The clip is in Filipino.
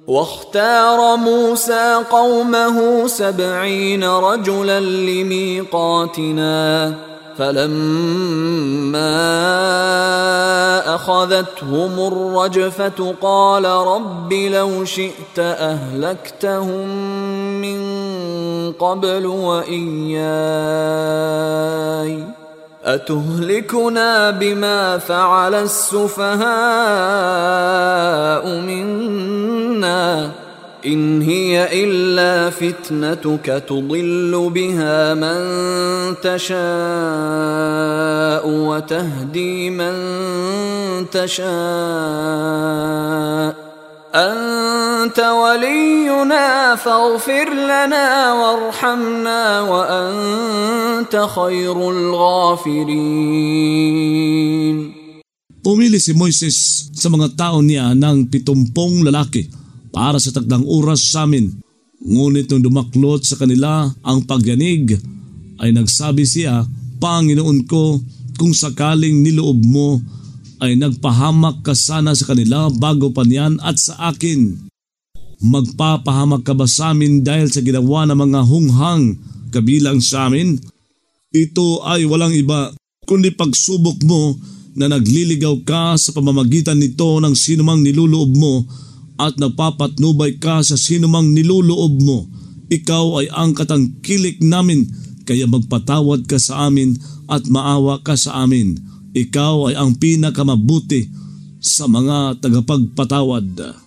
واختار موسى قومه 70 رجلا لميقاتنا فلما أخذتهم الرجفة قال رب لو شئت أهلكتهم من قبل وإياي أتهلكنا بما فعل السفهاء منا إن هي إلا فتنتك تضل بها من تشاء وتهدي من تشاء أنت ولينا فاغفر لنا وارحمنا وأنت خير الغافرين. Pumili si Moises sa mga tao niya ng 70 lalaki para sa tagdang oras sa amin. Ngunit nung dumaklot sa kanila ang pagyanig, ay nagsabi siya, Panginoon ko, kung sakaling niloob mo, ay nagpahamak ka sana sa kanila bago pa niyan at sa akin. Magpapahamak ka ba sa amin dahil sa ginawa ng mga hunghang kabilang sa amin? Ito ay walang iba kundi pagsubok mo na nagliligaw ka sa pamamagitan nito ng sinumang niluloob mo at nagpapatnubay ka sa sinumang niluloob mo. Ikaw ay ang katangkilik namin, kaya magpatawad ka sa amin at maawa ka sa amin. Ikaw ay ang pinakamabuti sa mga tagapagpatawad.